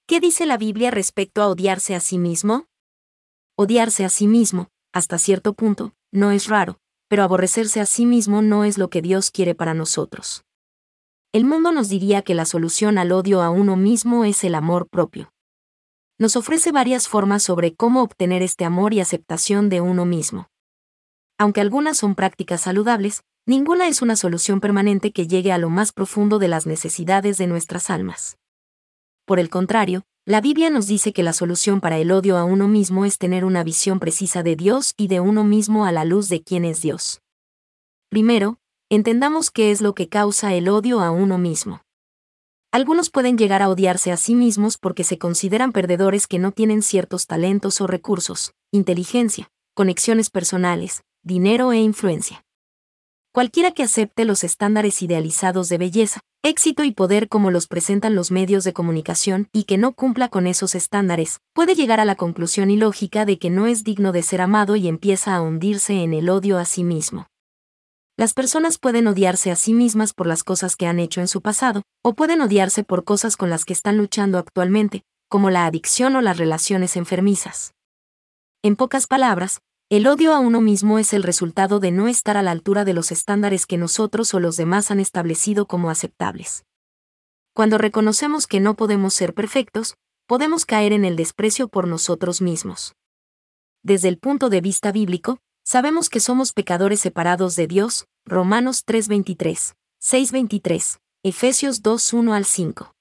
¿Qué dice la Biblia respecto a odiarse a sí mismo? Odiarse a sí mismo, hasta cierto punto, no es raro, pero aborrecerse a sí mismo no es lo que Dios quiere para nosotros. El mundo nos diría que la solución al odio a uno mismo es el amor propio. Nos ofrece varias formas sobre cómo obtener este amor y aceptación de uno mismo. Aunque algunas son prácticas saludables, ninguna es una solución permanente que llegue a lo más profundo de las necesidades de nuestras almas. Por el contrario, la Biblia nos dice que la solución para el odio a uno mismo es tener una visión precisa de Dios y de uno mismo a la luz de quién es Dios. Primero, entendamos qué es lo que causa el odio a uno mismo. Algunos pueden llegar a odiarse a sí mismos porque se consideran perdedores que no tienen ciertos talentos o recursos, inteligencia, conexiones personales, dinero e influencia. Cualquiera que acepte los estándares idealizados de belleza, éxito y poder como los presentan los medios de comunicación y que no cumpla con esos estándares, puede llegar a la conclusión ilógica de que no es digno de ser amado y empieza a hundirse en el odio a sí mismo. Las personas pueden odiarse a sí mismas por las cosas que han hecho en su pasado, o pueden odiarse por cosas con las que están luchando actualmente, como la adicción o las relaciones enfermizas. En pocas palabras, el odio a uno mismo es el resultado de no estar a la altura de los estándares que nosotros o los demás han establecido como aceptables. Cuando reconocemos que no podemos ser perfectos, podemos caer en el desprecio por nosotros mismos. Desde el punto de vista bíblico, sabemos que somos pecadores separados de Dios, Romanos 3:23, 6:23, Efesios 2:1 al 5.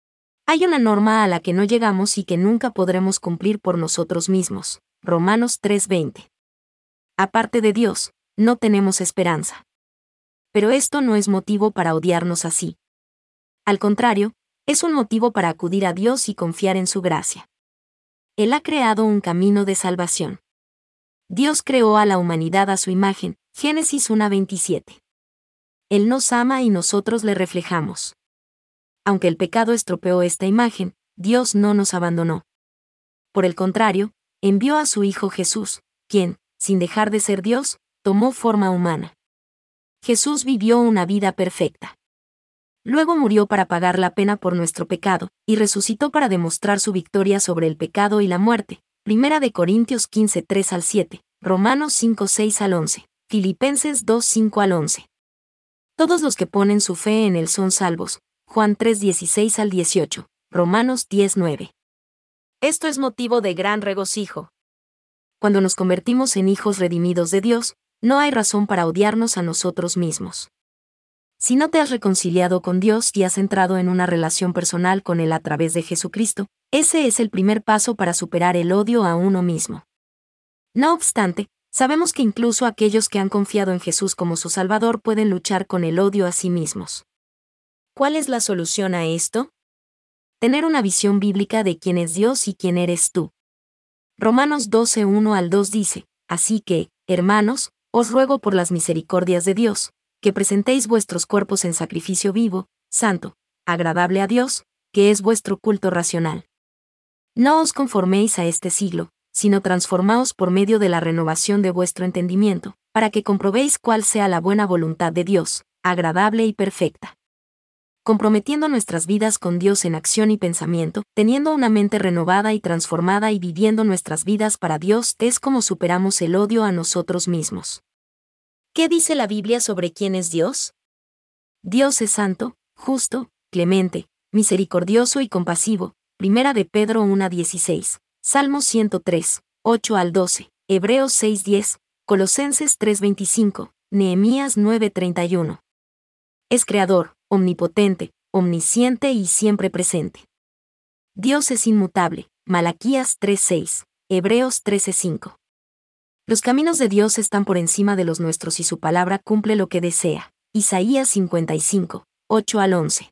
Hay una norma a la que no llegamos y que nunca podremos cumplir por nosotros mismos, Romanos 3:20. Aparte de Dios, no tenemos esperanza. Pero esto no es motivo para odiarnos así. Al contrario, es un motivo para acudir a Dios y confiar en su gracia. Él ha creado un camino de salvación. Dios creó a la humanidad a su imagen, Génesis 1:27. Él nos ama y nosotros le reflejamos. Aunque el pecado estropeó esta imagen, Dios no nos abandonó. Por el contrario, envió a su Hijo Jesús, quien, sin dejar de ser Dios, tomó forma humana. Jesús vivió una vida perfecta. Luego murió para pagar la pena por nuestro pecado, y resucitó para demostrar su victoria sobre el pecado y la muerte. 1 Corintios 15:3 al 7, Romanos 5:6 al 11, Filipenses 2:5 al 11. Todos los que ponen su fe en Él son salvos. Juan 3:16 al 18, Romanos 10:9. Esto es motivo de gran regocijo. Cuando nos convertimos en hijos redimidos de Dios, no hay razón para odiarnos a nosotros mismos. Si no te has reconciliado con Dios y has entrado en una relación personal con Él a través de Jesucristo, ese es el primer paso para superar el odio a uno mismo. No obstante, sabemos que incluso aquellos que han confiado en Jesús como su Salvador pueden luchar con el odio a sí mismos. ¿Cuál es la solución a esto? Tener una visión bíblica de quién es Dios y quién eres tú. Romanos 12:1 al 2 dice, así que, hermanos, os ruego por las misericordias de Dios, que presentéis vuestros cuerpos en sacrificio vivo, santo, agradable a Dios, que es vuestro culto racional. No os conforméis a este siglo, sino transformaos por medio de la renovación de vuestro entendimiento, para que comprobéis cuál sea la buena voluntad de Dios, agradable y perfecta. Comprometiendo nuestras vidas con Dios en acción y pensamiento, teniendo una mente renovada y transformada y viviendo nuestras vidas para Dios es como superamos el odio a nosotros mismos. ¿Qué dice la Biblia sobre quién es Dios? Dios es santo, justo, clemente, misericordioso y compasivo. 1 de Pedro 1:16, Salmos 103, 8 al 12, Hebreos 6:10, Colosenses 3:25, Nehemías 9:31. Es creador, omnipotente, omnisciente y siempre presente. Dios es inmutable. Malaquías 3:6, Hebreos 13:5. Los caminos de Dios están por encima de los nuestros y su palabra cumple lo que desea. Isaías 55, 8 al 11.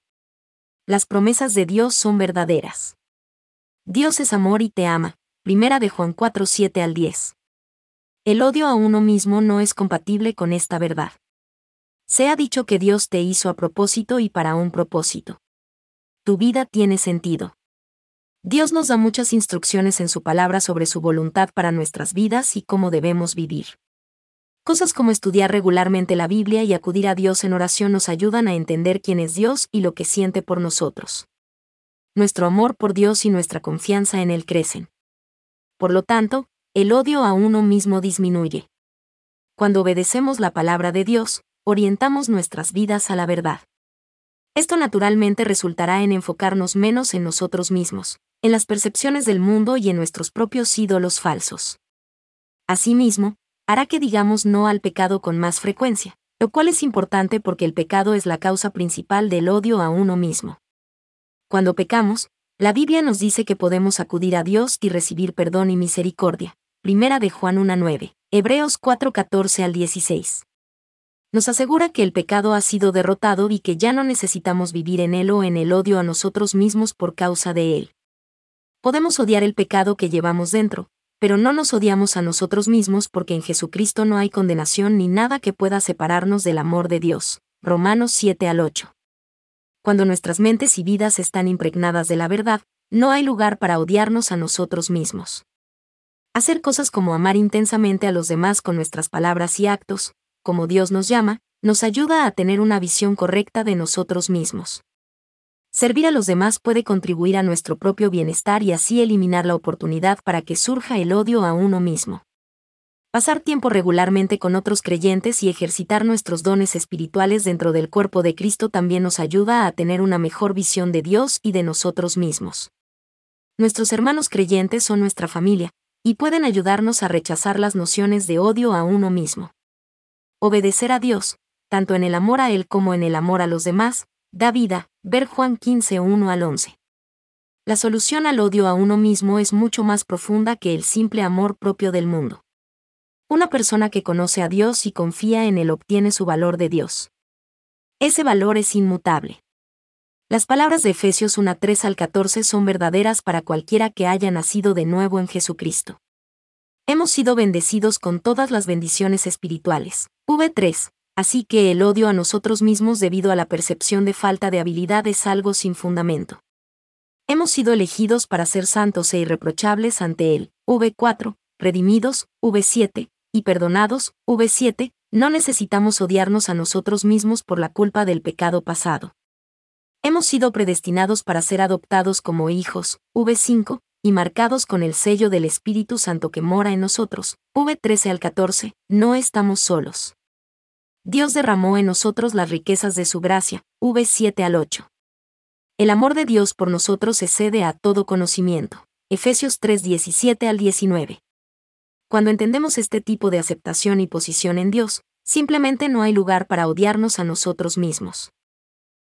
Las promesas de Dios son verdaderas. Dios es amor y te ama. 1 de Juan 4:7 al 10. El odio a uno mismo no es compatible con esta verdad. Se ha dicho que Dios te hizo a propósito y para un propósito. Tu vida tiene sentido. Dios nos da muchas instrucciones en su palabra sobre su voluntad para nuestras vidas y cómo debemos vivir. Cosas como estudiar regularmente la Biblia y acudir a Dios en oración nos ayudan a entender quién es Dios y lo que siente por nosotros. nuestro amor por Dios y nuestra confianza en Él crecen. Por lo tanto, el odio a uno mismo disminuye. Cuando obedecemos la palabra de Dios, orientamos nuestras vidas a la verdad. Esto naturalmente resultará en enfocarnos menos en nosotros mismos, en las percepciones del mundo y en nuestros propios ídolos falsos. Asimismo, hará que digamos no al pecado con más frecuencia, lo cual es importante porque el pecado es la causa principal del odio a uno mismo. Cuando pecamos, la Biblia nos dice que podemos acudir a Dios y recibir perdón y misericordia. Primera de Juan 1:9, Hebreos 4:14 al 16. Nos asegura que el pecado ha sido derrotado y que ya no necesitamos vivir en él o en el odio a nosotros mismos por causa de él. Podemos odiar el pecado que llevamos dentro, pero no nos odiamos a nosotros mismos porque en Jesucristo no hay condenación ni nada que pueda separarnos del amor de Dios. Romanos 7:8. Cuando nuestras mentes y vidas están impregnadas de la verdad, no hay lugar para odiarnos a nosotros mismos. Hacer cosas como amar intensamente a los demás con nuestras palabras y actos, como Dios nos llama, nos ayuda a tener una visión correcta de nosotros mismos. Servir a los demás puede contribuir a nuestro propio bienestar y así eliminar la oportunidad para que surja el odio a uno mismo. Pasar tiempo regularmente con otros creyentes y ejercitar nuestros dones espirituales dentro del cuerpo de Cristo también nos ayuda a tener una mejor visión de Dios y de nosotros mismos. Nuestros hermanos creyentes son nuestra familia, y pueden ayudarnos a rechazar las nociones de odio a uno mismo. Obedecer a Dios, tanto en el amor a Él como en el amor a los demás, da vida, ver Juan 15:1 al 11. La solución al odio a uno mismo es mucho más profunda que el simple amor propio del mundo. Una persona que conoce a Dios y confía en Él obtiene su valor de Dios. Ese valor es inmutable. Las palabras de Efesios 1:3 al 14 son verdaderas para cualquiera que haya nacido de nuevo en Jesucristo. Hemos sido bendecidos con todas las bendiciones espirituales. V3. Así que el odio a nosotros mismos debido a la percepción de falta de habilidad es algo sin fundamento. Hemos sido elegidos para ser santos e irreprochables ante Él. V4. Redimidos. V7. Y perdonados. V7. No necesitamos odiarnos a nosotros mismos por la culpa del pecado pasado. Hemos sido predestinados para ser adoptados como hijos. V5. Y marcados con el sello del Espíritu Santo que mora en nosotros. V13 al 14. No estamos solos. Dios derramó en nosotros las riquezas de su gracia. V7 al 8. El amor de Dios por nosotros excede a todo conocimiento. Efesios 3:17 al 19. Cuando entendemos este tipo de aceptación y posición en Dios, simplemente no hay lugar para odiarnos a nosotros mismos.